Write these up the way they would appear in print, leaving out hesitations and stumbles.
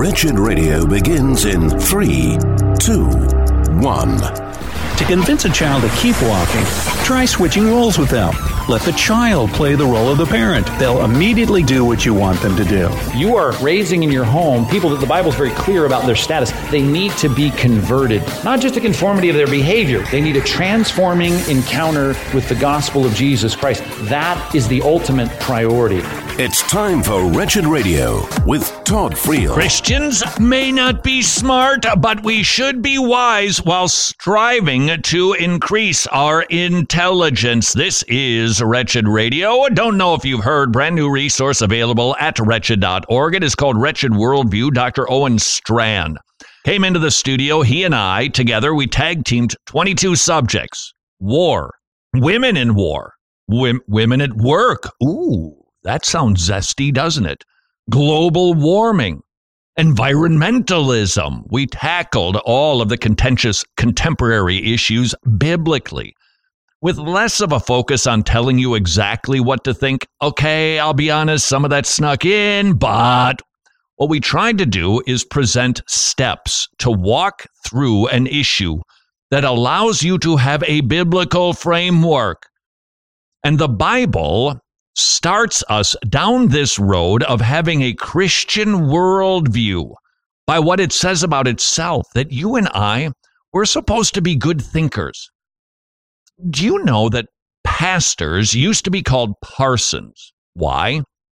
Wretched Radio begins in 3, 2, 1. To convince a child to keep walking, try switching roles with them. Let the child play the role of the parent. They'll immediately do what you want them to do. You are raising in your home people that the Bible is very clear about their status. They need to be converted, not just a conformity of their behavior. They need a transforming encounter with the gospel of Jesus Christ. That is the ultimate priority. It's time for Wretched Radio with Todd Friel. Christians may not be smart, but we should be wise while striving to increase our intelligence. This is Wretched Radio. Don't know if you've heard, brand new resource available at wretched.org. It is called Wretched Worldview. Dr. Owen Strachan came into the studio. He and I, together, we tag teamed 22 subjects. War, women in war, women at work. Ooh. That sounds zesty, doesn't it? Global warming, environmentalism. We tackled all of the contentious contemporary issues biblically, with less of a focus on telling you exactly what to think. Okay, I'll be honest, some of that snuck in, but what we tried to do is present steps to walk through an issue that allows you to have a biblical framework. And the Bible starts us down this road of having a Christian worldview by what it says about itself, that you and I, we're supposed to be good thinkers. Do you know that pastors used to be called parsons? Why?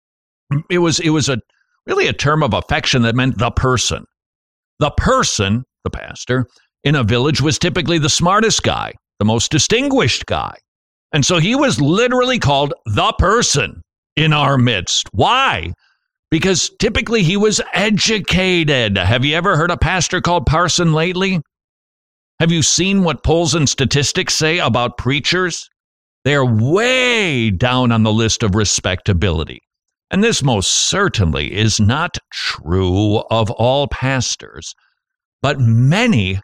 It was really a term of affection that meant the person. The person, the pastor, in a village was typically the smartest guy, the most distinguished guy. And so he was literally called the person in our midst. Why? Because typically he was educated. Have you ever heard a pastor called parson lately? Have you seen what polls and statistics say about preachers? They're way down on the list of respectability. And this most certainly is not true of all pastors. But many,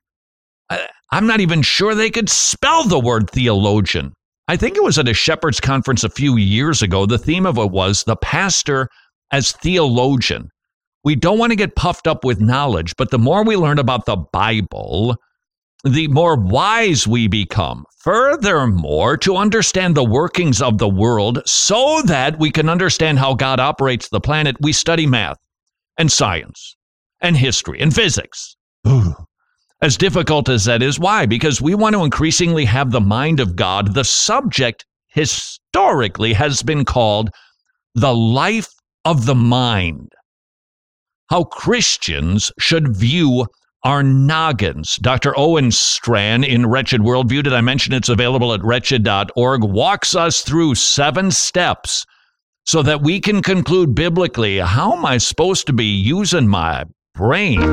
I'm not even sure they could spell the word theologian. I think it was at a shepherd's conference a few years ago. The theme of it was the pastor as theologian. We don't want to get puffed up with knowledge, but the more we learn about the Bible, the more wise we become. Furthermore, to understand the workings of the world so that we can understand how God operates the planet, we study math and science and history and physics. Ooh. As difficult as that is, why? Because we want to increasingly have the mind of God. The subject historically has been called the life of the mind. How Christians should view our noggins. Dr. Owen Strachan in Wretched Worldview, did I mention it's available at wretched.org, walks us through 7 steps so that we can conclude biblically, how am I supposed to be using my brain?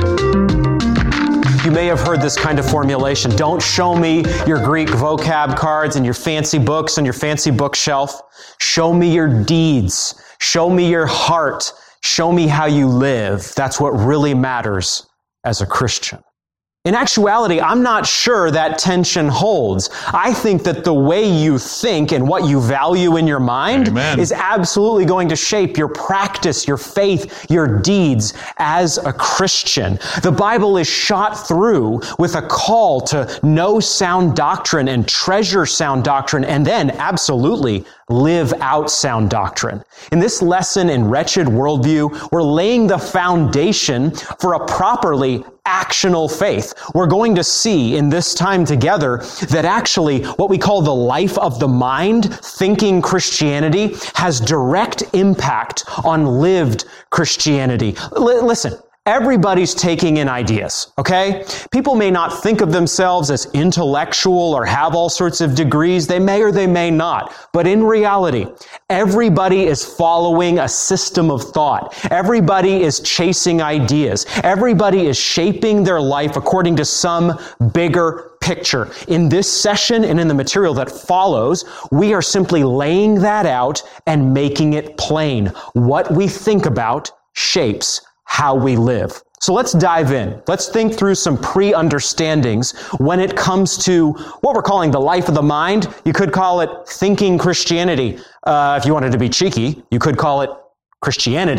You may have heard this kind of formulation. Don't show me your Greek vocab cards and your fancy books on your fancy bookshelf. Show me your deeds. Show me your heart. Show me how you live. That's what really matters as a Christian. In actuality, I'm not sure that tension holds. I think that the way you think and what you value in your mind is absolutely going to shape your practice, your faith, your deeds as a Christian. The Bible is shot through with a call to know sound doctrine and treasure sound doctrine, and then absolutely live out sound doctrine. In this lesson in Wretched Worldview, we're laying the foundation for a properly actional faith. We're going to see in this time together that actually what we call the life of the mind, thinking Christianity, has direct impact on lived Christianity. Listen. Everybody's taking in ideas, okay? People may not think of themselves as intellectual or have all sorts of degrees. They may or they may not. But in reality, everybody is following a system of thought. Everybody is chasing ideas. Everybody is shaping their life according to some bigger picture. In this session and in the material that follows, we are simply laying that out and making it plain. What we think about shapes how we live. So let's dive in. Let's think through some pre-understandings when it comes to what we're calling the life of the mind. You could call it thinking Christianity. If you wanted to be cheeky, you could call it Christianity.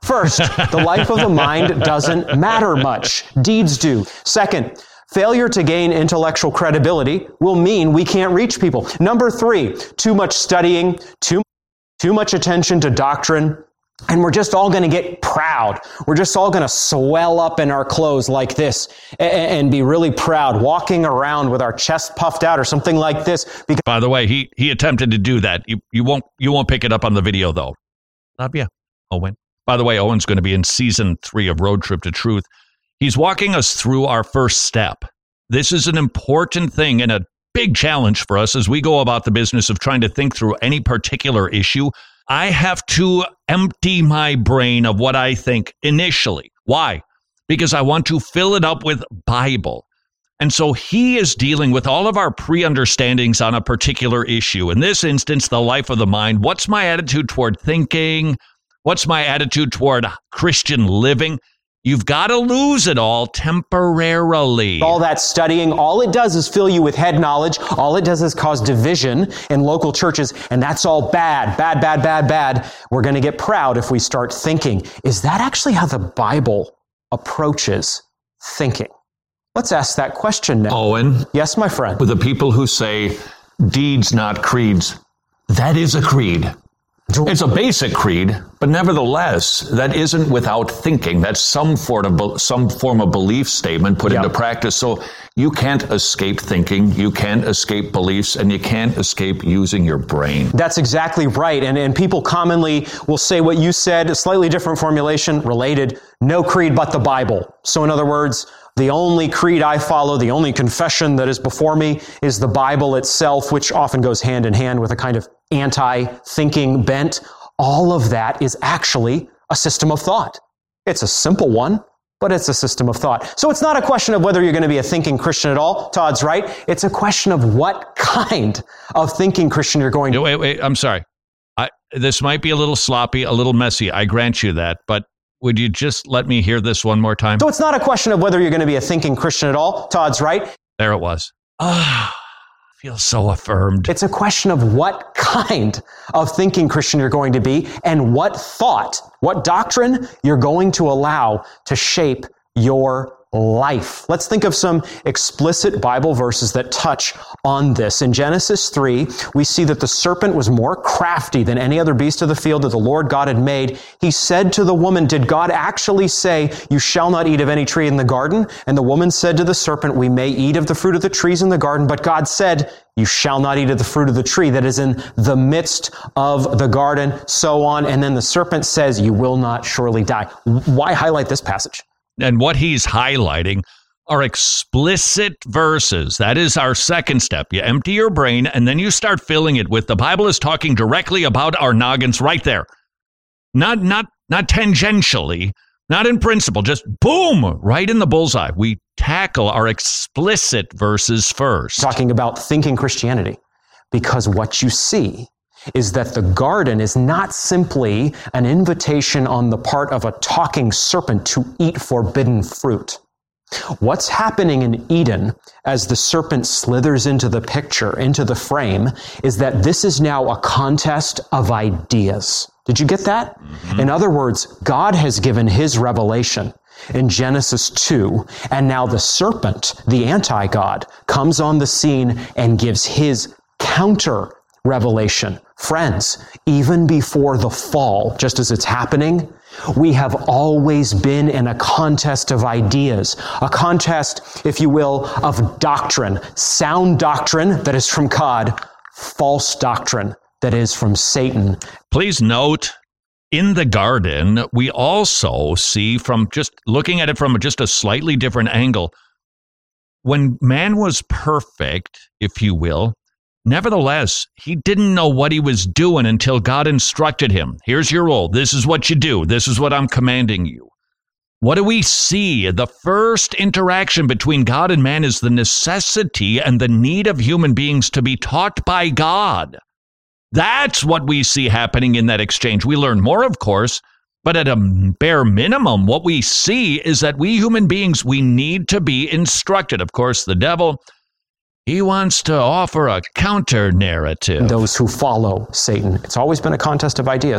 First, the life of the mind doesn't matter much. Deeds do. Second, failure to gain intellectual credibility will mean we can't reach people. Number 3, too much studying, too much attention to doctrine, and we're just all going to get proud. We're just all going to swell up in our clothes like this and be really proud, walking around with our chest puffed out or something like this. Because By the way, he attempted to do that. You won't pick it up on the video, though. Love you, Owen. By the way, Owen's going to be in season 3 of Road Trip to Truth. He's walking us through our first step. This is an important thing and a big challenge for us as we go about the business of trying to think through any particular issue. I have to empty my brain of what I think initially. Why? Because I want to fill it up with Bible. And so he is dealing with all of our pre-understandings on a particular issue. In this instance, the life of the mind. What's my attitude toward thinking? What's my attitude toward Christian living? You've got to lose it all temporarily. all that studying, all it does is fill you with head knowledge. All it does is cause division in local churches, and that's all bad, bad, bad, bad, bad. We're going to get proud if we start thinking. Is that actually how the Bible approaches thinking? Let's ask that question now. Owen, Yes, my friend. with the people who say deeds, not creeds, that is a creed. It's a basic creed, but nevertheless, that isn't without thinking. That's some form of belief statement put into practice. So you can't escape thinking, you can't escape beliefs, and you can't escape using your brain. That's exactly right. And people commonly will say what you said, a slightly different formulation, related, no creed but the Bible. So in other words, the only creed I follow, the only confession that is before me is the Bible itself, which often goes hand in hand with a kind of anti-thinking bent. All of that is actually a system of thought. It's a simple one, but it's a system of thought. So it's not a question of whether you're going to be a thinking Christian at all. Todd's right. It's a question of what kind of thinking Christian you're going to be. Wait, I'm sorry. This might be a little sloppy, a little messy. I grant you that, but would you just let me hear this one more time? So it's not a question of whether you're going to be a thinking Christian at all. Todd's right. There it was. Feel so affirmed. It's a question of what kind of thinking Christian you're going to be and what thought, what doctrine you're going to allow to shape your life. Let's think of some explicit Bible verses that touch on this. In Genesis 3, we see that the serpent was more crafty than any other beast of the field that the Lord God had made. He said to the woman, did God actually say, you shall not eat of any tree in the garden? And the woman said to the serpent, we may eat of the fruit of the trees in the garden, but God said, you shall not eat of the fruit of the tree that is in the midst of the garden, so on. And then the serpent says, you will not surely die. Why highlight this passage? And what he's highlighting are explicit verses. That is our second step. You empty your brain and then you start filling it with the Bible is talking directly about our noggins right there. Not tangentially, not in principle, just boom, right in the bullseye. We tackle our explicit verses first. Talking about thinking Christianity, because what you see is that the garden is not simply an invitation on the part of a talking serpent to eat forbidden fruit. What's happening in Eden as the serpent slithers into the picture, into the frame, is that this is now a contest of ideas. Did you get that? Mm-hmm. In other words, God has given his revelation in Genesis 2, and now the serpent, the anti-God, comes on the scene and gives his counter revelation. Friends, even before the fall, just as it's happening, we have always been in a contest of ideas, a contest, if you will, of doctrine, sound doctrine that is from God, false doctrine that is from Satan. Please note, in the garden, we also see from just looking at it from just a slightly different angle, when man was perfect, if you will, nevertheless, he didn't know what he was doing until God instructed him. Here's your role. This is what you do. This is what I'm commanding you. What do we see? The first interaction between God and man is the necessity and the need of human beings to be taught by God. That's what we see happening in that exchange. We learn more, of course, but at a bare minimum, what we see is that we human beings, we need to be instructed. Of course, the devil, he wants to offer a counter narrative. Those who follow Satan. It's always been a contest of ideas.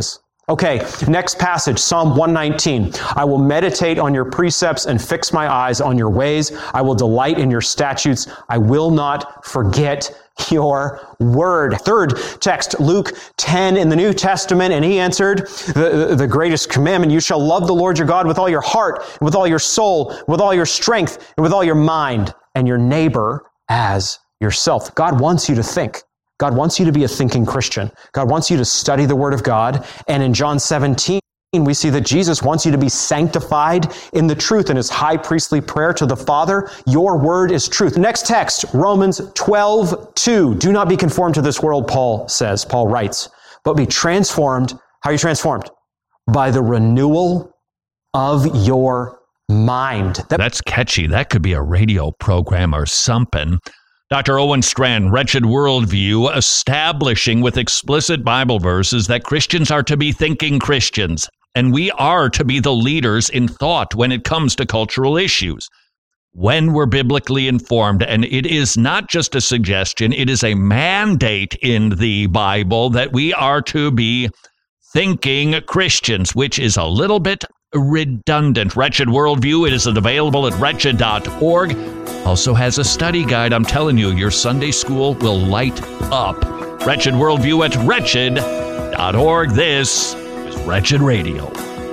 Okay, next passage, Psalm 119. I will meditate on your precepts and fix my eyes on your ways. I will delight in your statutes. I will not forget your word. Third text, Luke 10 in the New Testament, and he answered the greatest commandment. You shall love the Lord your God with all your heart, with all your soul, with all your strength, and with all your mind, and your neighbor as yourself. God wants you to think. God wants you to be a thinking Christian. God wants you to study the Word of God. And in John 17, we see that Jesus wants you to be sanctified in the truth in his high priestly prayer to the Father. Your word is truth. Next text, Romans 12:2. Do not be conformed to this world, Paul writes, but be transformed. How are you transformed? By the renewal of your mind. That's catchy. That could be a radio program or something. Dr. Owen Strachan, Wretched Worldview, establishing with explicit Bible verses that Christians are to be thinking Christians, and we are to be the leaders in thought when it comes to cultural issues. When we're biblically informed, and it is not just a suggestion, it is a mandate in the Bible that we are to be thinking Christians, which is a little bit redundant. Wretched Worldview, it is available at wretched.org. Also has a study guide. I'm telling you, your Sunday school will light up. Wretched Worldview at wretched.org. This is Wretched Radio.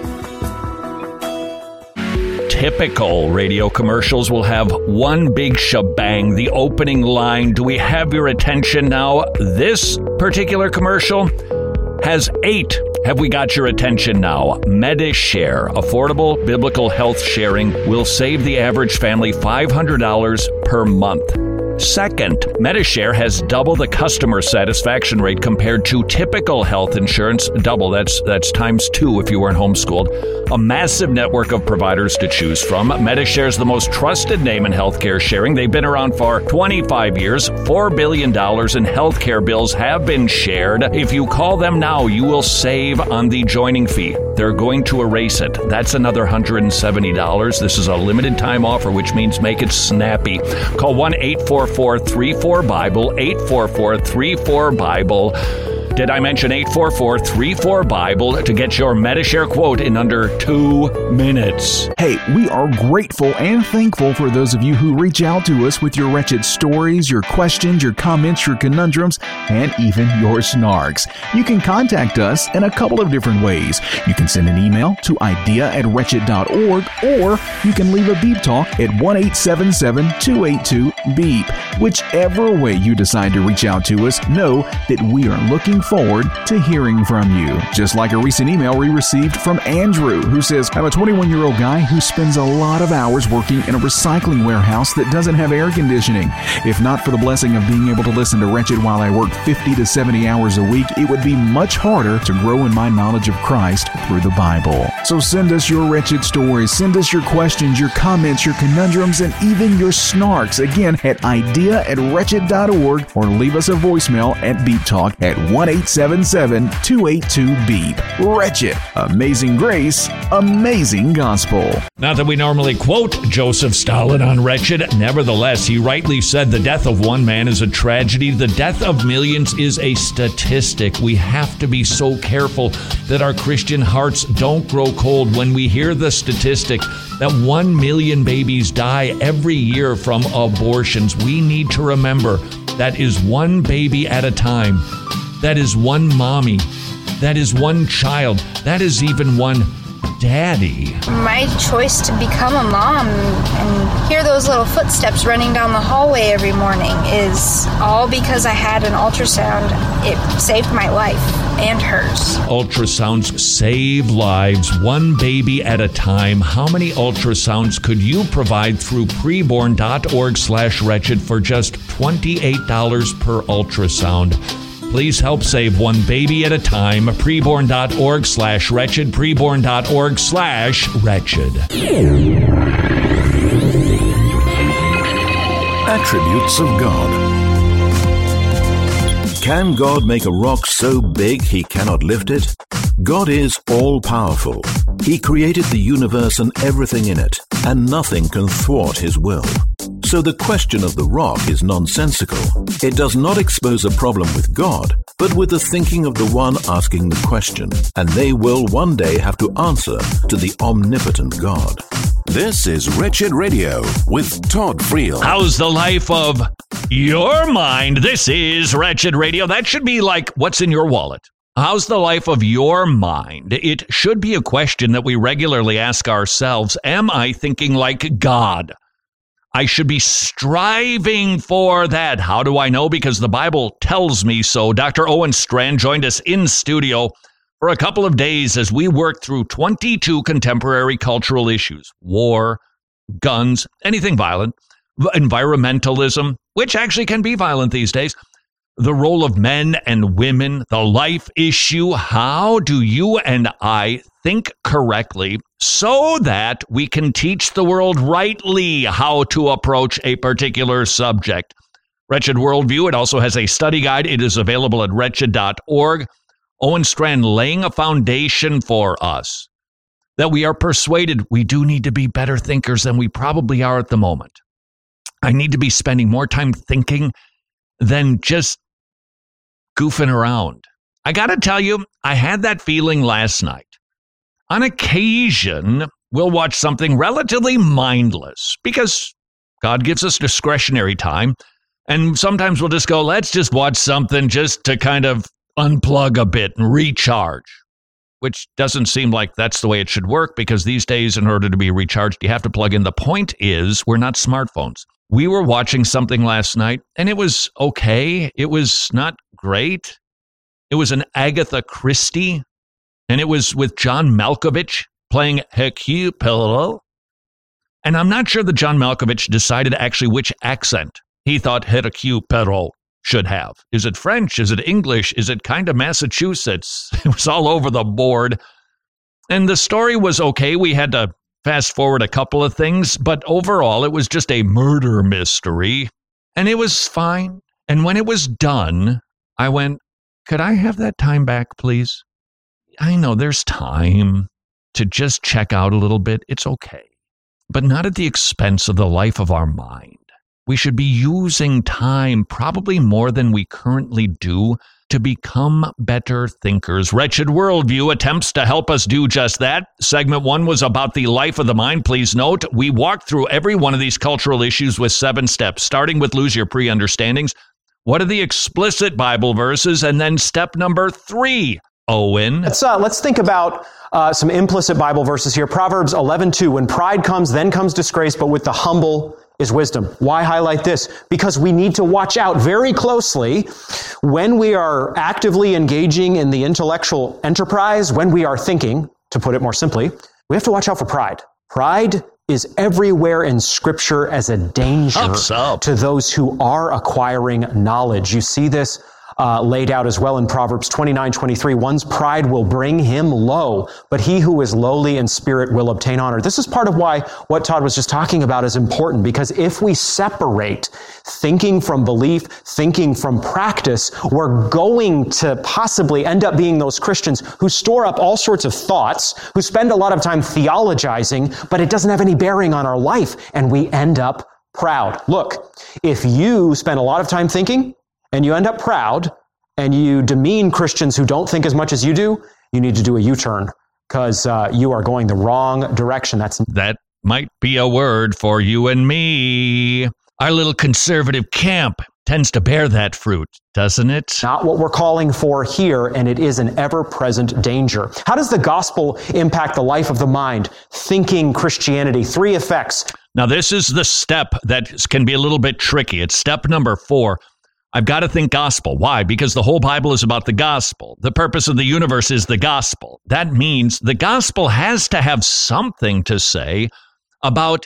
Typical radio commercials will have one big shebang, the opening line. Do we have your attention now? This particular commercial has 8. Have we got your attention now? Medi-Share, affordable biblical health sharing, will save the average family $500 per month. Second, Medi-Share has double the customer satisfaction rate compared to typical health insurance. Double, that's times 2 if you weren't homeschooled. A massive network of providers to choose from. Medi-Share is the most trusted name in healthcare sharing. They've been around for 25 years. $4 billion in healthcare bills have been shared. If you call them now, you will save on the joining fee. They're going to erase it. That's another $170. This is a limited time offer, which means make it snappy. Call 1-844-34-BIBLE, 844-34-BIBLE. Did I mention 844-34-BIBLE to get your Medi-Share quote in under 2 minutes? Hey, we are grateful and thankful for those of you who reach out to us with your wretched stories, your questions, your comments, your conundrums, and even your snarks. You can contact us in a couple of different ways. You can send an email to idea@wretched.org, or you can leave a beep talk at 1-877-282-BEEP. Whichever way you decide to reach out to us, know that we are looking forward to hearing from you. Just like a recent email we received from Andrew, who says, I'm a 21-year-old guy who spends a lot of hours working in a recycling warehouse that doesn't have air conditioning. If not for the blessing of being able to listen to Wretched while I work 50 to 70 hours a week, it would be much harder to grow in my knowledge of Christ through the Bible. So send us your wretched stories, send us your questions, your comments, your conundrums, and even your snarks. Again, at idea@wretched.org, or leave us a voicemail at Beep Talk at 1-877-282-BEEP. Wretched. Amazing grace. Amazing gospel. Not that we normally quote Joseph Stalin on Wretched. Nevertheless, he rightly said the death of one man is a tragedy. The death of millions is a statistic. We have to be so careful that our Christian hearts don't grow cold when we hear the statistic that 1 million babies die every year from abortions. We need to remember that is one baby at a time. That is one mommy. That is one child. That is even one daddy. My choice to become a mom and hear those little footsteps running down the hallway every morning is all because I had an ultrasound. It saved my life and hers. Ultrasounds save lives, one baby at a time. How many ultrasounds could you provide through preborn.org/wretched for just $28 per ultrasound? Please help save one baby at a time. Preborn.org/wretched. Preborn.org/wretched. Attributes of God. Can God make a rock so big he cannot lift it? God is all-powerful. He created the universe and everything in it, and nothing can thwart his will. So the question of the rock is nonsensical. It does not expose a problem with God, but with the thinking of the one asking the question, and they will one day have to answer to the omnipotent God. This is Wretched Radio with Todd Friel. How's the life of your mind? This is Wretched Radio. That should be like, what's in your wallet? How's the life of your mind? It should be a question that we regularly ask ourselves. Am I thinking like God? I should be striving for that. How do I know? Because the Bible tells me so. Dr. Owen Strachan joined us in studio for a couple of days as we worked through 22 contemporary cultural issues: war, guns, anything violent, environmentalism, which actually can be violent these days, the role of men and women, the life issue. How do you and I think correctly so that we can teach the world rightly how to approach a particular subject? Wretched Worldview, it also has a study guide. It is available at wretched.org. Owen Strachan laying a foundation for us that we are persuaded we do need to be better thinkers than we probably are at the moment. I need to be spending more time thinking than just goofing around. I got to tell you, I had that feeling last night. On occasion, we'll watch something relatively mindless because God gives us discretionary time. And sometimes we'll just go, let's just watch something just to kind of unplug a bit and recharge, which doesn't seem like that's the way it should work, because these days, in order to be recharged, you have to plug in. The point is, we're not smartphones. We were watching something last night, and it was okay. It was not great. It was an Agatha Christie, and it was with John Malkovich playing Hercule Poirot. And I'm not sure that John Malkovich decided actually which accent he thought Hercule Poirot should have. Is it French? Is it English? Is it kind of Massachusetts? It was all over the board. And the story was okay. We had to fast forward a couple of things, but overall, it was just a murder mystery, and it was fine. And when it was done, I went, could I have that time back, please? I know there's time to just check out a little bit. It's okay, but not at the expense of the life of our mind. We should be using time, probably more than we currently do, to become better thinkers. Wretched Worldview attempts to help us do just that. Segment 1 was about the life of the mind. Please note, we walked through every one of these cultural issues with 7 steps, starting with lose your pre-understandings. What are the explicit Bible verses? And then step number 3, Owen. Let's think about some implicit Bible verses here. Proverbs 11:2, when pride comes, then comes disgrace, but with the humble is wisdom. Why highlight this? Because we need to watch out very closely when we are actively engaging in the intellectual enterprise, when we are thinking, to put it more simply, we have to watch out for pride. Pride is everywhere in Scripture as a danger to those who are acquiring knowledge. You see this laid out as well in Proverbs 29:23. One's pride will bring him low, but he who is lowly in spirit will obtain honor. This is part of why what Todd was just talking about is important, because if we separate thinking from belief, thinking from practice, we're going to possibly end up being those Christians who store up all sorts of thoughts, who spend a lot of time theologizing, but it doesn't have any bearing on our life, and we end up proud. Look, if you spend a lot of time thinking, and you end up proud, and you demean Christians who don't think as much as you do, you need to do a U-turn, because you are going the wrong direction. That might be a word for you and me. Our little conservative camp tends to bear that fruit, doesn't it? Not what we're calling for here, and it is an ever-present danger. How does the gospel impact the life of the mind? Thinking Christianity. 3 effects. Now, this is the step that can be a little bit tricky. It's step number 4. I've got to think gospel. Why? Because the whole Bible is about the gospel. The purpose of the universe is the gospel. That means the gospel has to have something to say about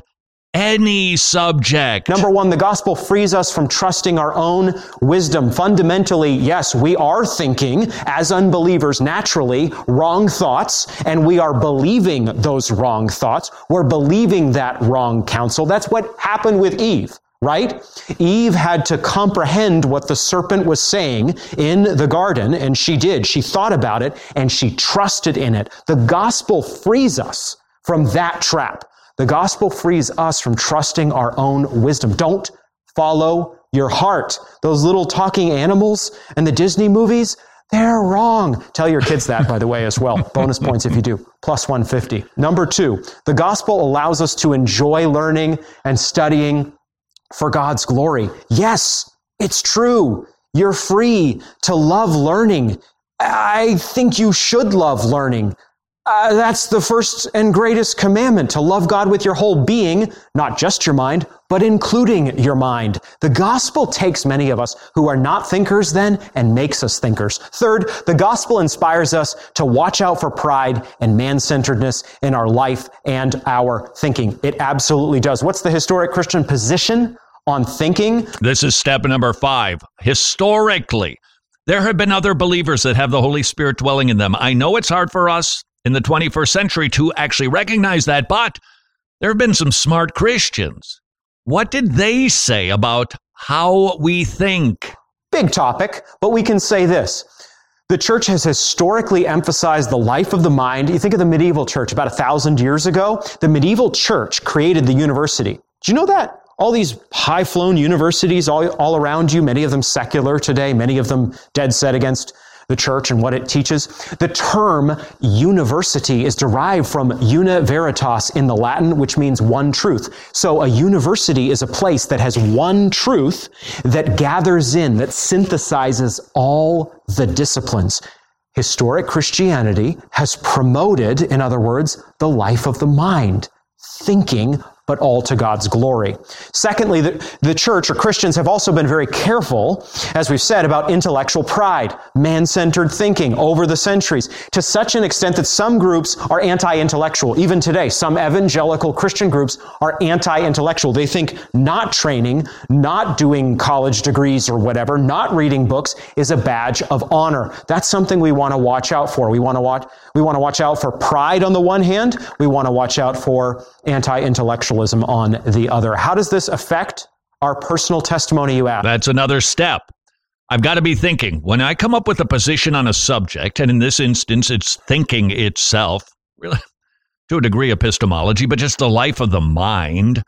any subject. Number 1, the gospel frees us from trusting our own wisdom. Fundamentally, yes, we are thinking, as unbelievers, naturally, wrong thoughts, and we are believing those wrong thoughts. We're believing that wrong counsel. That's what happened with Eve. Right? Eve had to comprehend what the serpent was saying in the garden, and she did. She thought about it, and she trusted in it. The gospel frees us from that trap. The gospel frees us from trusting our own wisdom. Don't follow your heart. Those little talking animals in the Disney movies, they're wrong. Tell your kids that, by the way, as well. Bonus points if you do. Plus 150. Number 2, the gospel allows us to enjoy learning and studying for God's glory. Yes, it's true. You're free to love learning. I think you should love learning. That's the first and greatest commandment, to love God with your whole being, not just your mind, but including your mind. The gospel takes many of us who are not thinkers then and makes us thinkers. Third, the gospel inspires us to watch out for pride and man-centeredness in our life and our thinking. It absolutely does. What's the historic Christian position on thinking? This is step number 5. Historically, there have been other believers that have the Holy Spirit dwelling in them. I know it's hard for us in the 21st century to actually recognize that, but there have been some smart Christians. What did they say about how we think? Big topic, but we can say this. The church has historically emphasized the life of the mind. You think of the medieval church about 1,000 years ago. The medieval church created the university. Did you know that? All these high-flown universities all around you, many of them secular today, many of them dead set against the church and what it teaches. The term university is derived from una veritas in the Latin, which means one truth. So a university is a place that has one truth that gathers in, that synthesizes all the disciplines. Historic Christianity has promoted, in other words, the life of the mind, thinking, but all to God's glory. Secondly, the church or Christians have also been very careful, as we've said, about intellectual pride, man-centered thinking over the centuries, to such an extent that some groups are anti-intellectual. Even today, some evangelical Christian groups are anti-intellectual. They think not training, not doing college degrees or whatever, not reading books is a badge of honor. That's something we want to watch out for. We want to watch out for pride on the one hand. We want to watch out for anti-intellectualism on the other. How does this affect our personal testimony, you ask? That's another step. I've got to be thinking. When I come up with a position on a subject, and in this instance, it's thinking itself, really, to a degree epistemology, but just the life of the mind,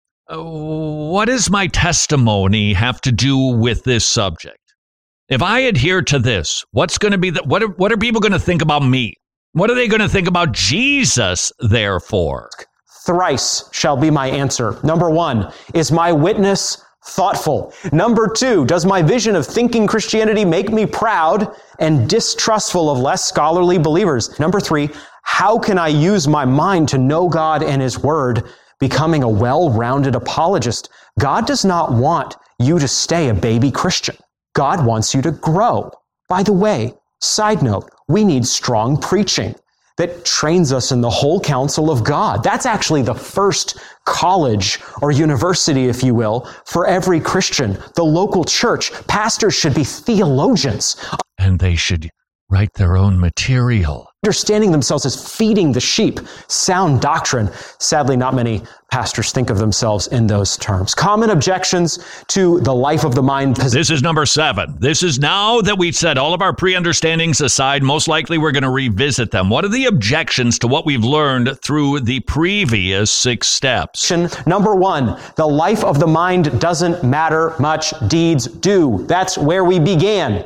what does my testimony have to do with this subject? If I adhere to this, what's going to be what are people going to think about me? What are they going to think about Jesus, therefore? Thrice shall be my answer. Number 1, is my witness thoughtful? Number 2, does my vision of thinking Christianity make me proud and distrustful of less scholarly believers? Number 3, how can I use my mind to know God and His Word, becoming a well-rounded apologist? God does not want you to stay a baby Christian. God wants you to grow. By the way, side note, we need strong preaching that trains us in the whole counsel of God. That's actually the first college or university, if you will, for every Christian. The local church, pastors should be theologians. And they should write their own material. Understanding themselves as feeding the sheep, sound doctrine. Sadly, not many pastors think of themselves in those terms. Common objections to the life of the mind position. This is number 7. This is now that we've set all of our pre-understandings aside, most likely we're going to revisit them. What are the objections to what we've learned through the previous 6 steps? Number 1, the life of the mind doesn't matter much, deeds do. That's where we began.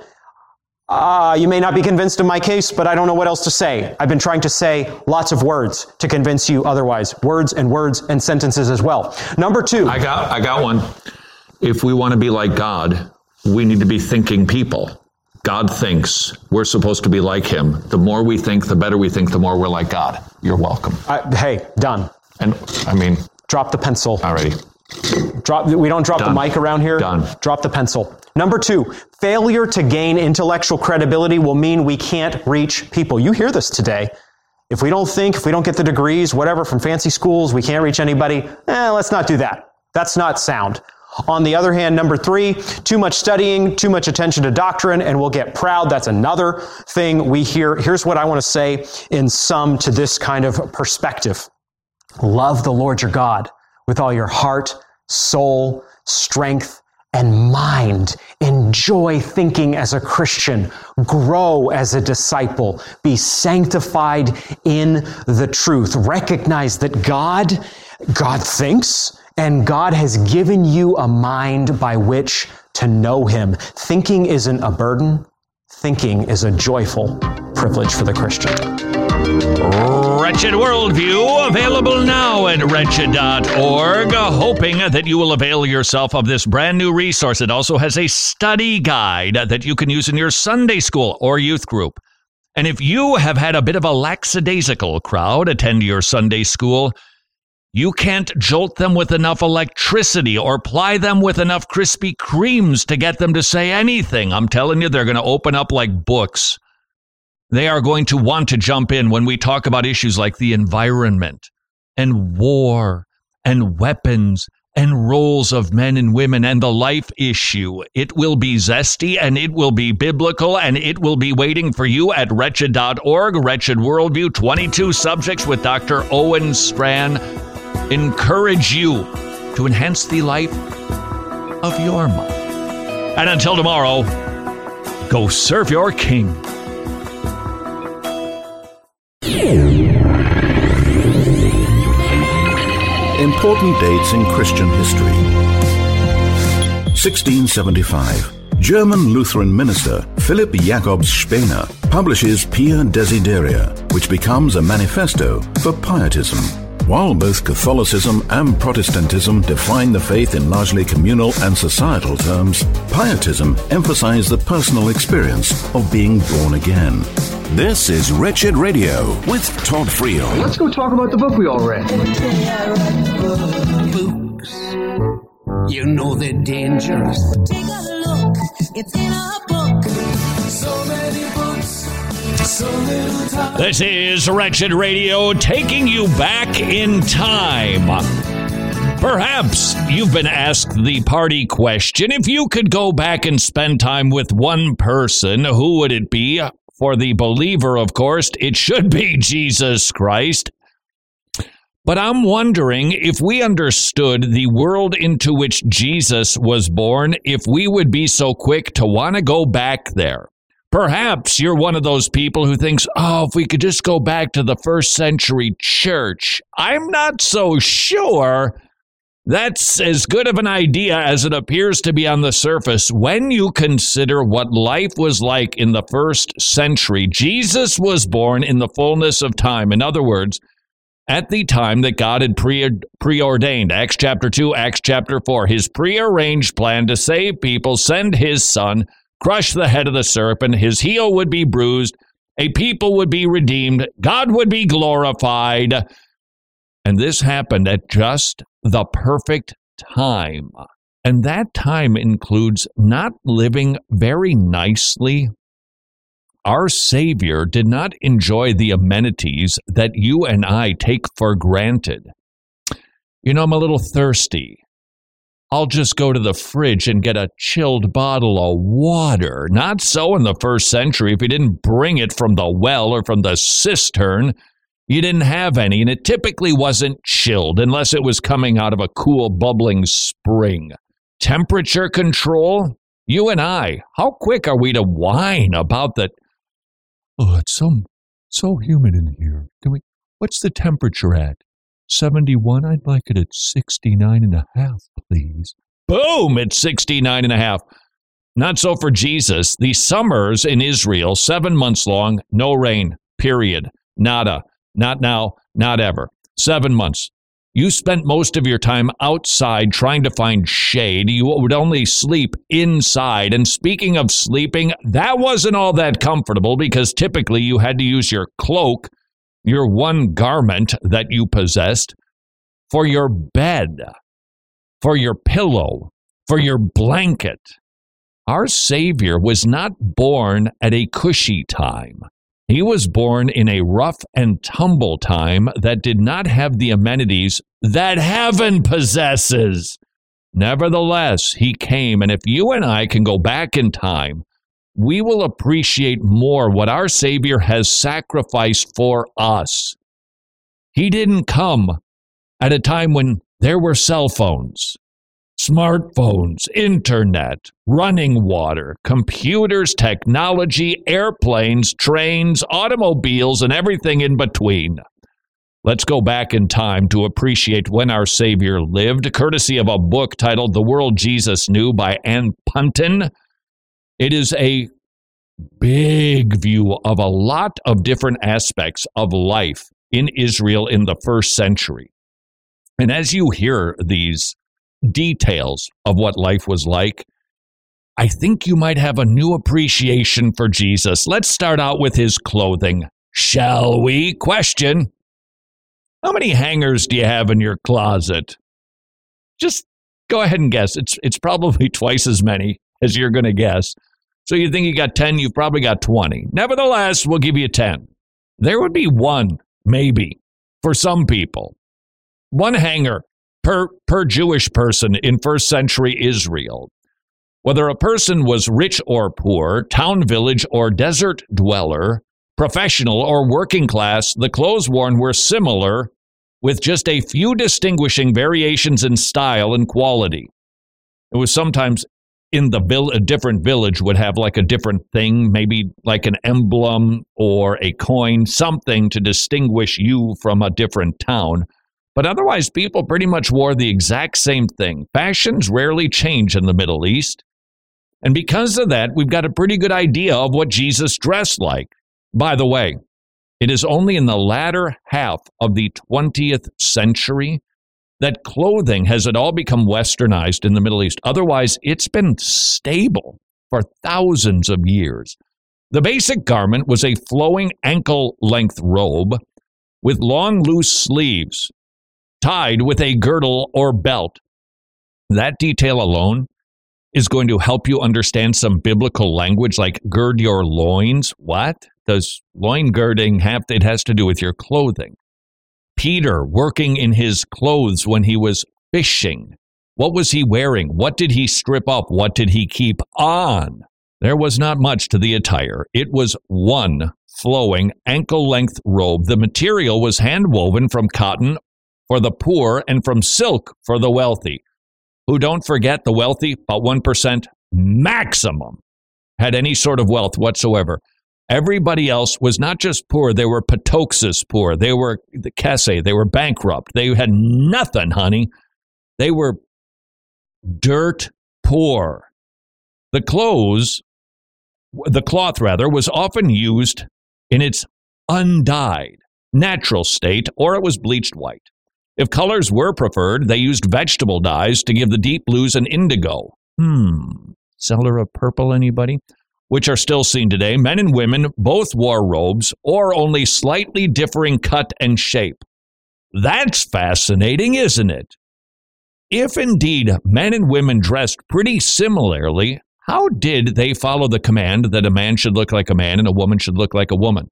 You may not be convinced of my case, but I don't know what else to say. I've been trying to say lots of words to convince you otherwise. Words and sentences as well. Number 2. I got one. If we want to be like God, we need to be thinking people. God thinks. We're supposed to be like Him. The more we think, the better we think, the more we're like God. You're welcome. Hey, done. And, I mean... Drop the pencil. Alrighty. We don't drop Done. the mic around here. Done. Drop the pencil. Number 2, failure to gain intellectual credibility will mean we can't reach people. You hear this today. If we don't get the degrees, whatever, from fancy schools, we can't reach anybody. Let's not do that. That's not sound. On the other hand, number 3, too much studying, too much attention to doctrine, and we'll get proud. That's another thing we hear. Here's what I want to say in sum to this kind of perspective. Love the Lord your God with all your heart, soul, strength, and mind. Enjoy thinking as a Christian. Grow as a disciple. Be sanctified in the truth. Recognize that God God thinks, and God has given you a mind by which to know Him. Thinking isn't a burden. Thinking is a joyful privilege for the Christian. Wretched Worldview, available now at wretched.org. Hoping that you will avail yourself of this brand new resource. It also has a study guide that you can use in your Sunday school or youth group. And if you have had a bit of a lackadaisical crowd attend your Sunday school, you can't jolt them with enough electricity or ply them with enough Krispy Kremes to get them to say anything. I'm telling you, they're going to open up like books. They are going to want to jump in when we talk about issues like the environment and war and weapons and roles of men and women and the life issue. It will be zesty and it will be biblical and it will be waiting for you at wretched.org. Wretched Worldview, 22 subjects with Dr. Owen Strachan. Encourage you to enhance the life of your mind. And until tomorrow, go serve your King. Important dates in Christian history. 1675. German Lutheran minister Philipp Jakobs Spener publishes Pia Desideria, which becomes a manifesto for pietism. While both Catholicism and Protestantism define the faith in largely communal and societal terms, pietism emphasizes the personal experience of being born again. This is Wretched Radio with Todd Friel. Let's go talk about the book we all read. Books. You know they're dangerous. Take a look. It's in a book. So many books. So little time. This is Wretched Radio taking you back in time. Perhaps you've been asked the party question. If you could go back and spend time with one person, who would it be? For the believer, of course, it should be Jesus Christ. But I'm wondering if we understood the world into which Jesus was born, if we would be so quick to want to go back there. Perhaps you're one of those people who thinks, oh, if we could just go back to the first century church. I'm not so sure that's as good of an idea as it appears to be on the surface when you consider what life was like in the first century. Jesus was born in the fullness of time. In other words, at the time that God had preordained. Acts chapter 2, Acts chapter 4. His prearranged plan to save people, send his son, crush the head of the serpent, his heel would be bruised, a people would be redeemed, God would be glorified. And this happened at just the perfect time. And that time includes not living very nicely. Our Savior did not enjoy the amenities that you and I take for granted. You know, I'm a little thirsty. I'll just go to the fridge and get a chilled bottle of water. Not so in the first century. If you didn't bring it from the well or from the cistern, you didn't have any, and it typically wasn't chilled unless it was coming out of a cool, bubbling spring. Temperature control? You and I, how quick are we to whine about that? Oh, it's so humid in here. What's the temperature at? 71? I'd like it at 69.5, please. Boom! It's 69.5. Not so for Jesus. The summers in Israel, 7 months long, no rain, period. Nada. Not now, not ever. 7 months. You spent most of your time outside trying to find shade. You would only sleep inside. And speaking of sleeping, that wasn't all that comfortable because typically you had to use your cloak, your one garment that you possessed, for your bed, for your pillow, for your blanket. Our Savior was not born at a cushy time. He was born in a rough and tumble time that did not have the amenities that heaven possesses. Nevertheless, he came, and if you and I can go back in time, we will appreciate more what our Savior has sacrificed for us. He didn't come at a time when there were cell phones, smartphones, internet, running water, computers, technology, airplanes, trains, automobiles, and everything in between. Let's go back in time to appreciate when our Savior lived, courtesy of a book titled The World Jesus Knew by Ann Punton. It is a big view of a lot of different aspects of life in Israel in the first century. And as you hear these details of what life was like, I think you might have a new appreciation for Jesus. Let's start out with his clothing, shall we? Question: how many hangers do you have in your closet? Just go ahead and guess. It's probably twice as many as you're going to guess. So you think you got 10, you've probably got 20. Nevertheless, we'll give you 10. There would be one, maybe, for some people. One hanger per Jewish person in first century Israel. Whether a person was rich or poor, town, village, or desert dweller, professional or working class, the clothes worn were similar, with just a few distinguishing variations in style and quality. It was sometimes a different village would have like a different thing, maybe like an emblem or a coin, something to distinguish you from a different town. But otherwise, people pretty much wore the exact same thing. Fashions rarely change in the Middle East. And because of that, we've got a pretty good idea of what Jesus dressed like. By the way, it is only in the latter half of the 20th century that clothing has at all become westernized in the Middle East. Otherwise, it's been stable for thousands of years. The basic garment was a flowing ankle-length robe with long, loose sleeves, tied with a girdle or belt. That detail alone is going to help you understand some biblical language like gird your loins. What? Does loin girding have? It has to do with your clothing. Peter working in his clothes when he was fishing. What was he wearing? What did he strip up? What did he keep on? There was not much to the attire. It was one flowing ankle-length robe. The material was hand-woven from cotton for the poor and from silk for the wealthy, who, don't forget, the wealthy, about 1% maximum, had any sort of wealth whatsoever. Everybody else was not just poor, they were patoxis poor. They were the kesse, they were bankrupt. They had nothing, honey. They were dirt poor. The cloth was often used in its undyed, natural state, or it was bleached white. If colors were preferred, they used vegetable dyes to give the deep blues and indigo. Cellar of purple, anybody? Which are still seen today. Men and women both wore robes, or only slightly differing cut and shape. That's fascinating, isn't it? If indeed men and women dressed pretty similarly, how did they follow the command that a man should look like a man and a woman should look like a woman?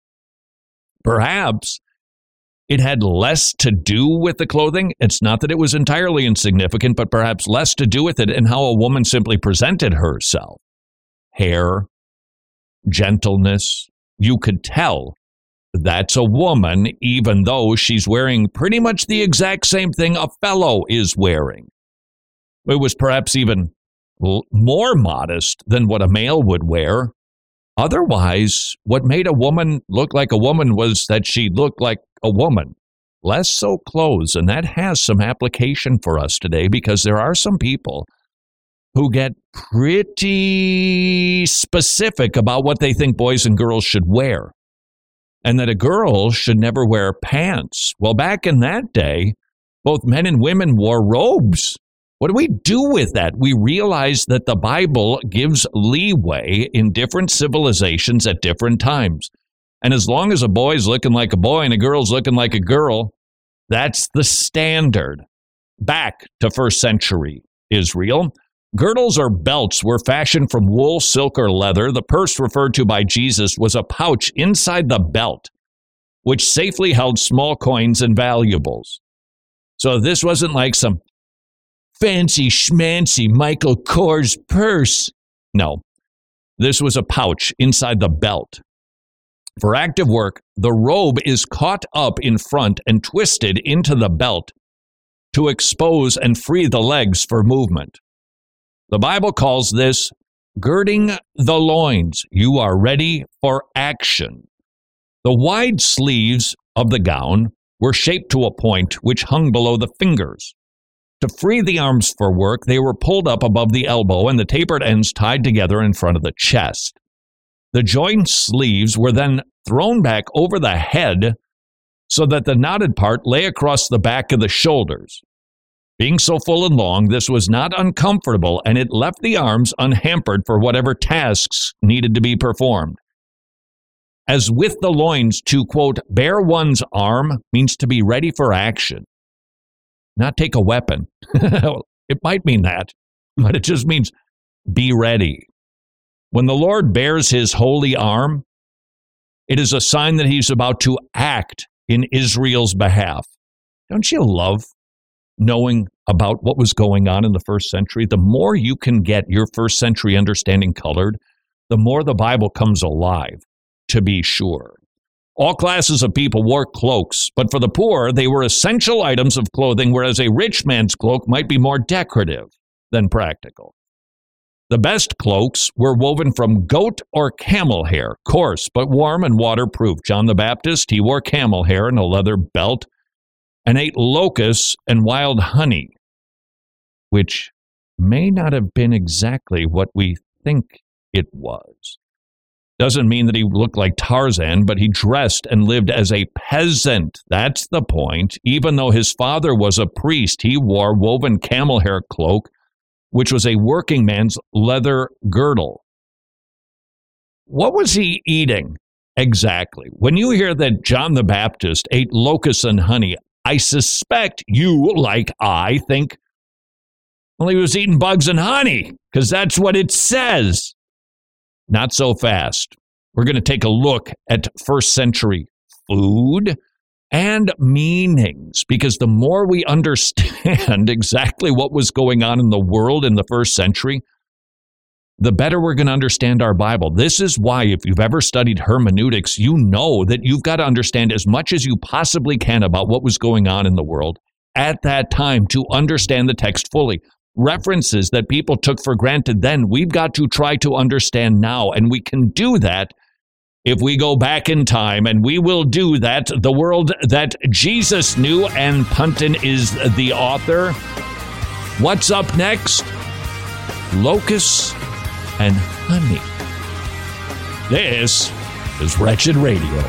Perhaps it had less to do with the clothing. It's not that it was entirely insignificant, but perhaps less to do with it and how a woman simply presented herself. Hair, gentleness. You could tell that's a woman, even though she's wearing pretty much the exact same thing a fellow is wearing. It was perhaps even more modest than what a male would wear. Otherwise, what made a woman look like a woman was that she looked like a woman. Less so clothes, and that has some application for us today because there are some people who get pretty specific about what they think boys and girls should wear, and that a girl should never wear pants. Well, back in that day, both men and women wore robes. What do we do with that? We realize that the Bible gives leeway in different civilizations at different times. And as long as a boy's looking like a boy and a girl's looking like a girl, that's the standard. Back to first century Israel, girdles or belts were fashioned from wool, silk, or leather. The purse referred to by Jesus was a pouch inside the belt, which safely held small coins and valuables. So this wasn't like some fancy schmancy Michael Kors purse. No, this was a pouch inside the belt. For active work, the robe is caught up in front and twisted into the belt to expose and free the legs for movement. The Bible calls this girding the loins. You are ready for action. The wide sleeves of the gown were shaped to a point which hung below the fingers. To free the arms for work, they were pulled up above the elbow and the tapered ends tied together in front of the chest. The joined sleeves were then thrown back over the head so that the knotted part lay across the back of the shoulders. Being so full and long, this was not uncomfortable, and it left the arms unhampered for whatever tasks needed to be performed. As with the loins, to, quote, bear one's arm means to be ready for action. Not take a weapon. It might mean that, but it just means be ready. When the Lord bears his holy arm, it is a sign that he's about to act in Israel's behalf. Don't you love knowing about what was going on in the first century? The more you can get your first century understanding colored, the more the Bible comes alive, to be sure. All classes of people wore cloaks, but for the poor, they were essential items of clothing, whereas a rich man's cloak might be more decorative than practical. The best cloaks were woven from goat or camel hair, coarse but warm and waterproof. John the Baptist, he wore camel hair and a leather belt and ate locusts and wild honey, which may not have been exactly what we think it was. Doesn't mean that he looked like Tarzan, but he dressed and lived as a peasant. That's the point. Even though his father was a priest, he wore woven camel hair cloak, which was a working man's leather girdle. What was he eating exactly? When you hear that John the Baptist ate locusts and honey, I suspect you, like I, think, well, he was eating bugs and honey, because that's what it says. Not so fast. We're going to take a look at first century food and meanings, because the more we understand exactly what was going on in the world in the first century, the better we're going to understand our Bible. This is why, if you've ever studied hermeneutics, you know that you've got to understand as much as you possibly can about what was going on in the world at that time to understand the text fully. References that people took for granted then, we've got to try to understand now, and we can do that if we go back in time, and we will do that. The world that Jesus knew, and Punton is the author. What's up next? Locusts and honey. This is Wretched Radio.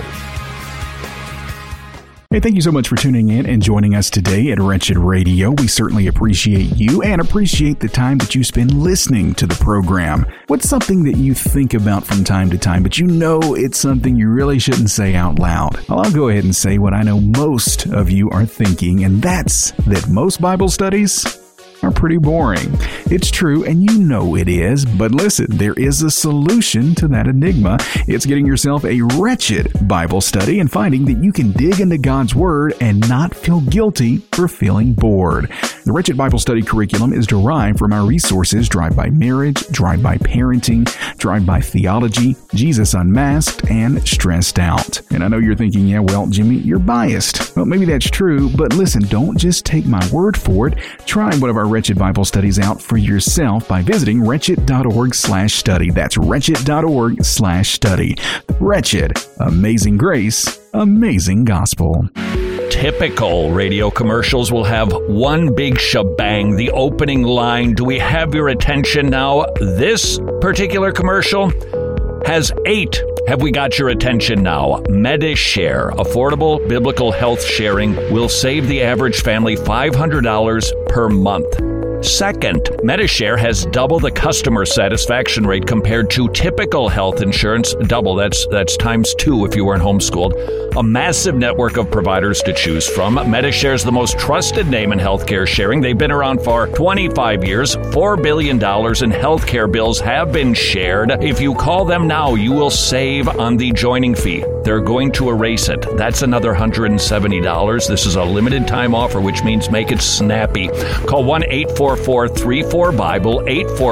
Hey, thank you so much for tuning in and joining us today at Wretched Radio. We certainly appreciate you and appreciate the time that you spend listening to the program. What's something that you think about from time to time, but you know it's something you really shouldn't say out loud? Well, I'll go ahead and say what I know most of you are thinking, and that's that most Bible studies are pretty boring. It's true, and you know it is, but listen, there is a solution to that enigma. It's getting yourself a Wretched Bible study and finding that you can dig into God's Word and not feel guilty for feeling bored. The Wretched Bible Study curriculum is derived from our resources Drive-By Marriage, Drive-By Parenting, Drive-By Theology, Jesus Unmasked, and Stressed Out. And I know you're thinking, yeah, well, Jimmy, you're biased. Well, maybe that's true, but listen, don't just take my word for it. Try one of our Wretched Bible Studies out for yourself by visiting wretched.org/study. That's wretched.org/study. Wretched, amazing grace, amazing gospel. Typical radio commercials will have one big shebang, the opening line. Do we have your attention now? This particular commercial has 8. Have we got your attention now? Medishare, affordable biblical health sharing, will save the average family $500 per month. Second, Medishare has double the customer satisfaction rate compared to typical health insurance. Double, that's times 2 if you weren't homeschooled. A massive network of providers to choose from. Medishare is the most trusted name in healthcare sharing. They've been around for 25 years. $4 billion in healthcare bills have been shared. If you call them now, you will save on the joining fee. They're going to erase it. That's another $170. This is a limited time offer, which means make it snappy. Call 1-844-34-BIBLE,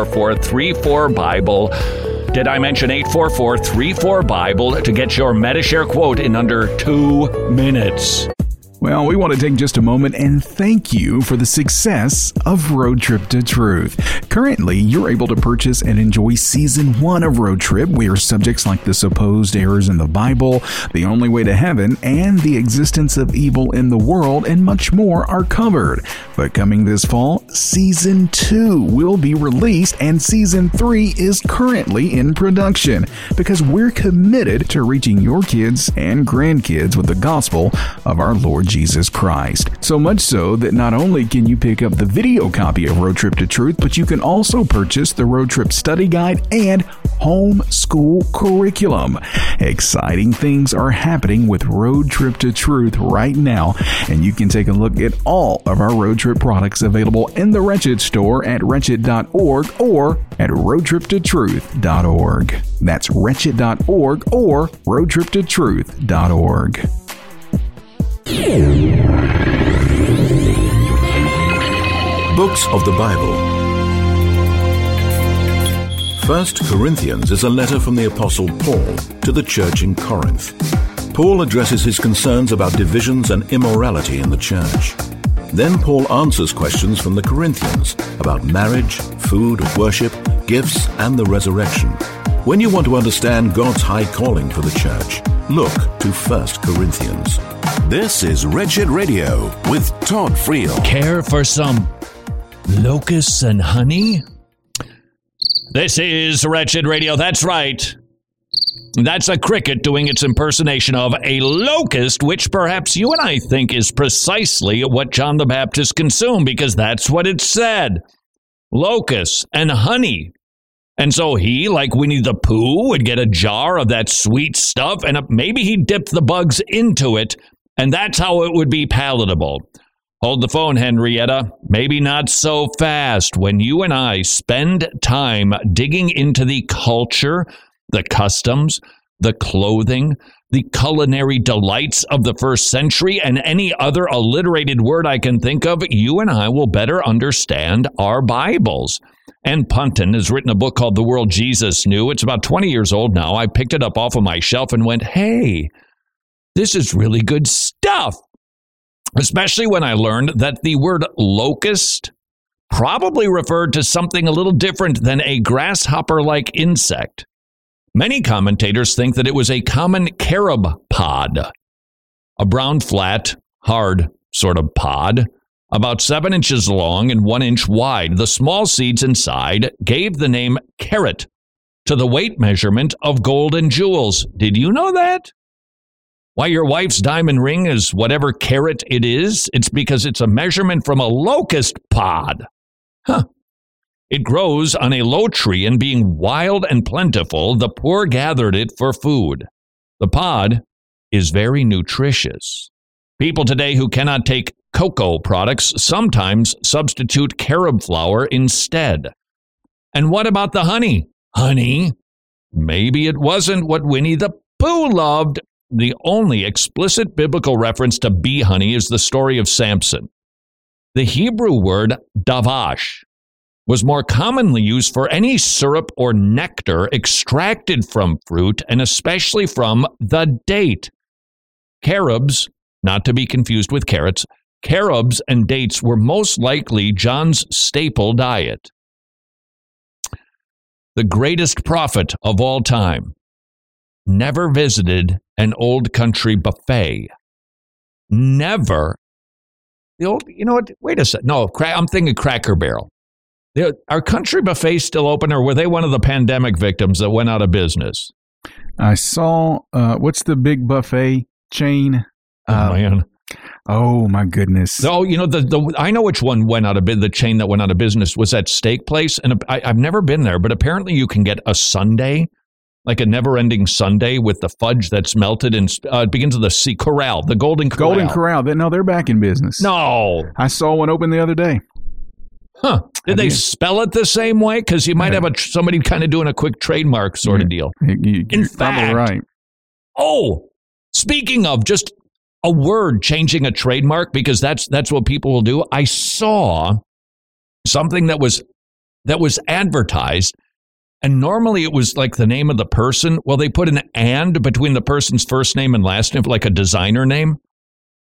844-34-BIBLE. Did I mention 844-34-BIBLE to get your Medishare quote in under 2 minutes? Well, we want to take just a moment and thank you for the success of Road Trip to Truth. Currently, you're able to purchase and enjoy Season 1 of Road Trip, where subjects like the supposed errors in the Bible, the only way to heaven, and the existence of evil in the world, and much more are covered. But coming this fall, Season 2 will be released, and Season 3 is currently in production, because we're committed to reaching your kids and grandkids with the gospel of our Lord Jesus Christ. So much so that not only can you pick up the video copy of Road Trip to Truth, but you can also purchase the Road Trip Study Guide and Homeschool Curriculum. Exciting things are happening with Road Trip to Truth right now, and you can take a look at all of our Road Trip products available in the Wretched store at wretched.org or at roadtriptotruth.org. That's wretched.org or roadtriptotruth.org. Books of the Bible. 1 Corinthians is a letter from the Apostle Paul to the church in Corinth. Paul addresses his concerns about divisions and immorality in the church. Then Paul answers questions from the Corinthians about marriage, food, worship, gifts, and the resurrection. When you want to understand God's high calling for the church, look to 1 Corinthians. This is Wretched Radio with Todd Friel. Care for some locusts and honey? This is Wretched Radio. That's right. That's a cricket doing its impersonation of a locust, which perhaps you and I think is precisely what John the Baptist consumed, because that's what it said. Locusts and honey. And so he, like Winnie the Pooh, would get a jar of that sweet stuff, and maybe he'd dip the bugs into it, and that's how it would be palatable. Hold the phone, Henrietta. Maybe not so fast. When you and I spend time digging into the culture, the customs, the clothing, the culinary delights of the first century, and any other alliterated word I can think of, you and I will better understand our Bibles. Ann Punton has written a book called The World Jesus Knew. It's about 20 years old now. I picked it up off of my shelf and went, hey, this is really good stuff. Especially when I learned that the word locust probably referred to something a little different than a grasshopper-like insect. Many commentators think that it was a common carob pod, a brown, flat, hard sort of pod, about 7 inches long and 1 inch wide. The small seeds inside gave the name carat to the weight measurement of gold and jewels. Did you know that? Why your wife's diamond ring is whatever carat it is, it's because it's a measurement from a locust pod. Huh. It grows on a low tree, and being wild and plentiful, the poor gathered it for food. The pod is very nutritious. People today who cannot take cocoa products sometimes substitute carob flour instead. And what about the honey? Honey? Maybe it wasn't what Winnie the Pooh loved. The only explicit biblical reference to bee honey is the story of Samson. The Hebrew word davash was more commonly used for any syrup or nectar extracted from fruit, and especially from the date. Carobs, not to be confused with carrots, carobs and dates were most likely John's staple diet. The greatest prophet of all time never visited an old country buffet. Never. The old, you know what? Wait a second. No, I'm thinking Cracker Barrel. Are country buffets still open, or were they one of the pandemic victims that went out of business? I saw, what's the big buffet chain? Oh, man. Oh, my goodness. Oh, you know, I know which one went out of business. The chain that went out of business was that steak place. And I've never been there, but apparently you can get a sundae, like a never-ending sundae with the fudge that's melted, and it begins with the C. Corral, the Golden Corral. Golden Corral. No, they're back in business. No. I saw one open the other day. Huh. Did they spell it the same way? Because you might have somebody kind of doing a quick trademark sort of deal. You're probably right. Oh, speaking of just a word changing a trademark, because that's what people will do. I saw something that was advertised, and normally it was like the name of the person. Well, they put an and between the person's first name and last name, like a designer name.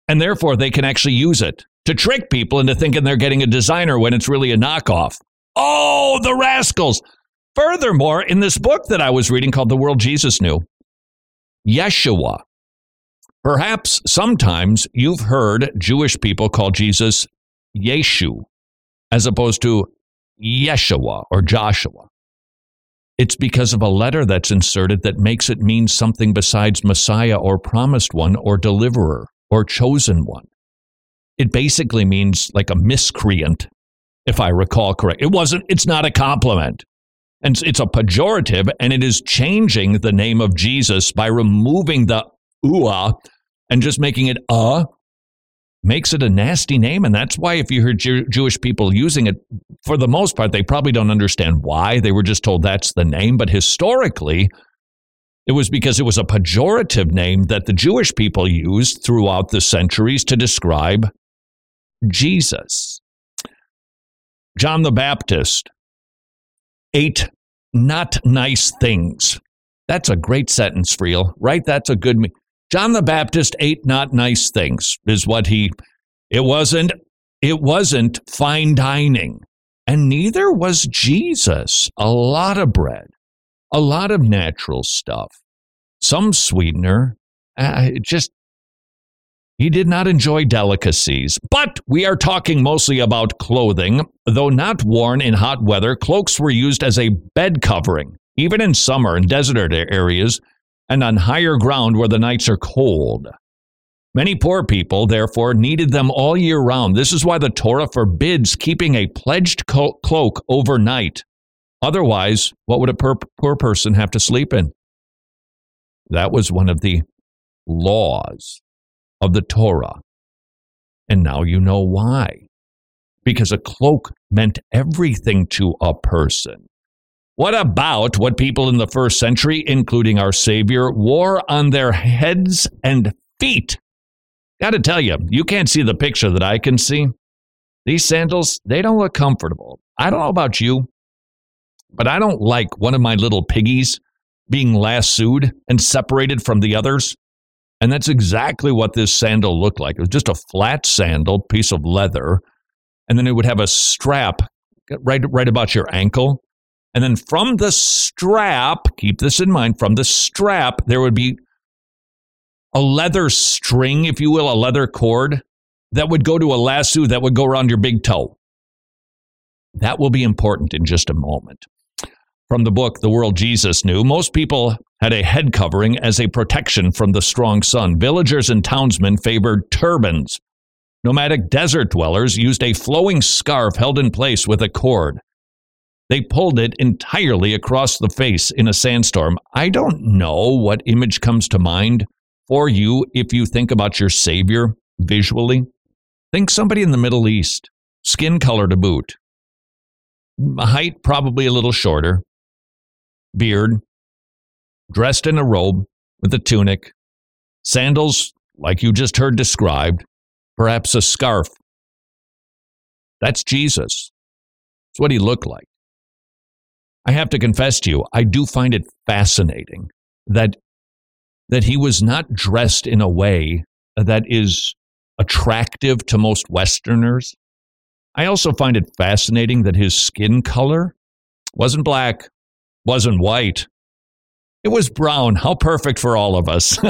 And therefore, they can actually use it to trick people into thinking they're getting a designer when it's really a knockoff. Oh, the rascals. Furthermore, in this book that I was reading called The World Jesus Knew, Yeshua. Perhaps sometimes you've heard Jewish people call Jesus Yeshu as opposed to Yeshua or Joshua. It's because of a letter that's inserted that makes it mean something besides Messiah or promised one or deliverer or chosen one. It basically means like a miscreant, if I recall correct. It's not a compliment. And it's a pejorative, and it is changing the name of Jesus by removing the ua and just making it makes it a nasty name. And that's why if you hear Jewish people using it, for the most part, they probably don't understand why. They were just told that's the name. But historically, it was because it was a pejorative name that the Jewish people used throughout the centuries to describe Jesus. John the Baptist, 8 not nice things. That's a great sentence, Friel, right? That's a good... John the Baptist 8 not nice things is what it wasn't fine dining. And neither was Jesus. A lot of bread, a lot of natural stuff, some sweetener. He did not enjoy delicacies. But we are talking mostly about clothing. Though not worn in hot weather, cloaks were used as a bed covering, even in summer in desert areas and on higher ground where the nights are cold. Many poor people, therefore, needed them all year round. This is why the Torah forbids keeping a pledged cloak overnight. Otherwise, what would a poor person have to sleep in? That was one of the laws of the Torah. And now you know why. Because a cloak meant everything to a person. What about what people in the first century, including our Savior, wore on their heads and feet? Got to tell you, you can't see the picture that I can see. These sandals, they don't look comfortable. I don't know about you, but I don't like one of my little piggies being lassoed and separated from the others. And that's exactly what this sandal looked like. It was just a flat sandal, piece of leather, and then it would have a strap right about your ankle. And then from the strap, keep this in mind, from the strap, there would be a leather string, if you will, a leather cord that would go to a lasso that would go around your big toe. That will be important in just a moment. From the book, The World Jesus Knew, most people had a head covering as a protection from the strong sun. Villagers and townsmen favored turbans. Nomadic desert dwellers used a flowing scarf held in place with a cord. They pulled it entirely across the face in a sandstorm. I don't know what image comes to mind for you if you think about your Savior visually. Think somebody in the Middle East, skin color to boot. Height probably a little shorter. Beard. Dressed in a robe with a tunic. Sandals, like you just heard described. Perhaps a scarf. That's Jesus. It's what he looked like. I have to confess to you, I do find it fascinating that he was not dressed in a way that is attractive to most Westerners. I also find it fascinating that his skin color wasn't black, wasn't white. It was brown. How perfect for all of us.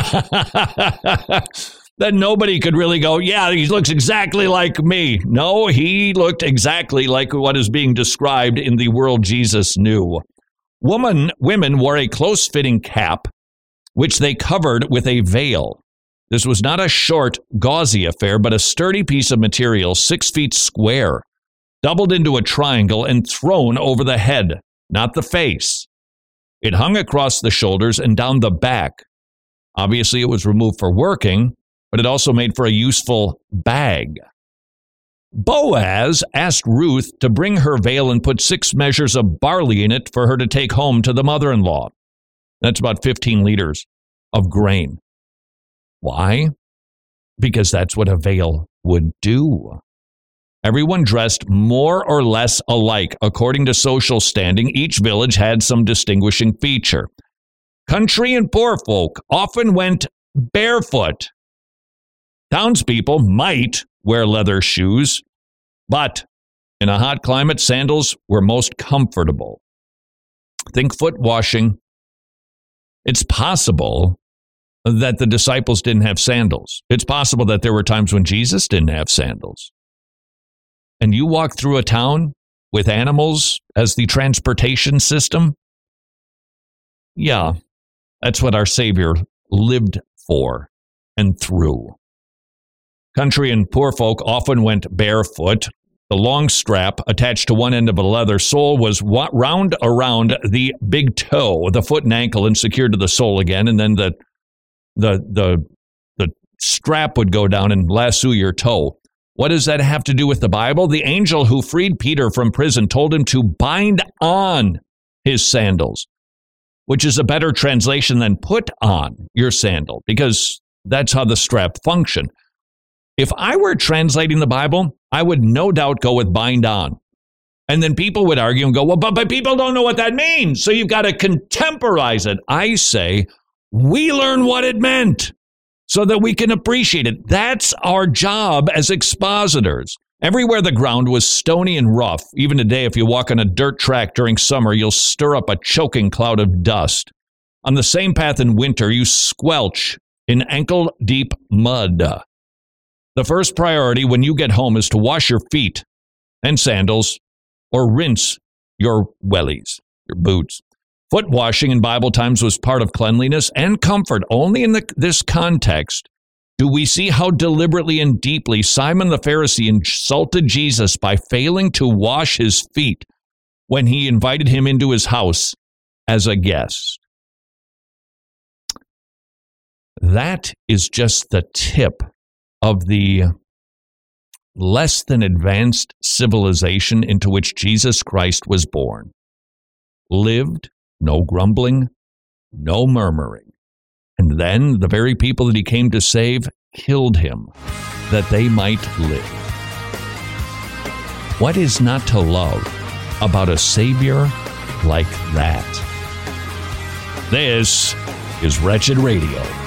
That nobody could really go, yeah, he looks exactly like me. No, he looked exactly like what is being described in The World Jesus Knew. Women wore a close-fitting cap, which they covered with a veil. This was not a short, gauzy affair, but a sturdy piece of material 6 feet square, doubled into a triangle and thrown over the head, not the face. It hung across the shoulders and down the back. Obviously, it was removed for working, but it also made for a useful bag. Boaz asked Ruth to bring her veil and put 6 measures of barley in it for her to take home to the mother-in-law. That's about 15 liters of grain. Why? Because that's what a veil would do. Everyone dressed more or less alike. According to social standing, each village had some distinguishing feature. Country and poor folk often went barefoot. Townspeople might wear leather shoes, but in a hot climate, sandals were most comfortable. Think foot washing. It's possible that the disciples didn't have sandals. It's possible that there were times when Jesus didn't have sandals. And you walk through a town with animals as the transportation system? Yeah, that's what our Savior lived for and through. Country and poor folk often went barefoot. The long strap attached to one end of a leather sole was wound around the big toe, the foot and ankle, and secured to the sole again, and then the strap would go down and lasso your toe. What does that have to do with the Bible? The angel who freed Peter from prison told him to bind on his sandals, which is a better translation than put on your sandal, because that's how the strap functioned. If I were translating the Bible, I would no doubt go with bind on. And then people would argue and go, well, but people don't know what that means, so you've got to contemporize it. I say, we learn what it meant so that we can appreciate it. That's our job as expositors. Everywhere the ground was stony and rough. Even today, if you walk on a dirt track during summer, you'll stir up a choking cloud of dust. On the same path in winter, you squelch in ankle-deep mud. The first priority when you get home is to wash your feet and sandals or rinse your wellies, your boots. Foot washing in Bible times was part of cleanliness and comfort. Only in this context do we see how deliberately and deeply Simon the Pharisee insulted Jesus by failing to wash his feet when he invited him into his house as a guest. That is just the tip of the less than advanced civilization into which Jesus Christ was born. Lived, no grumbling, no murmuring. And then the very people that he came to save killed him, that they might live. What is not to love about a Savior like that? This is Wretched Radio.